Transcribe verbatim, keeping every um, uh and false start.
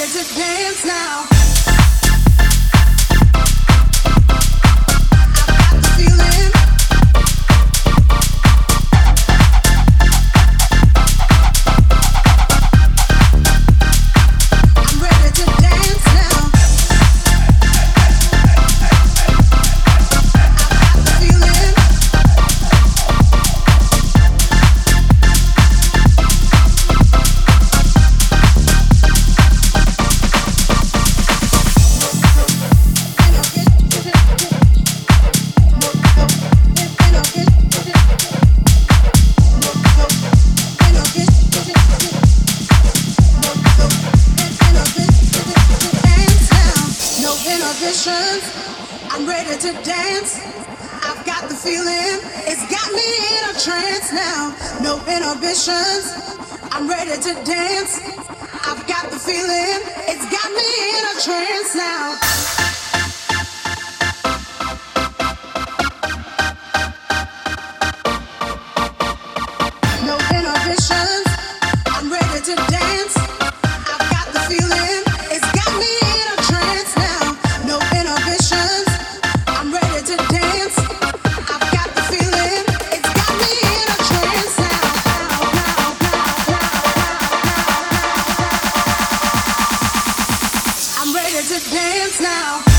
ready to dance now. I'm ready to dance. I've got the feeling. It's got me in a trance now. No inhibitions. I'm ready to dance. I've got the feeling. It's got me in a trance now. No inhibitions. I'm ready to dance. I've got the feeling. It's got me in a trance now. No inhibitions. I'm ready to dance. I've got the feeling. It's got me in a trance now. I'm ready to dance now.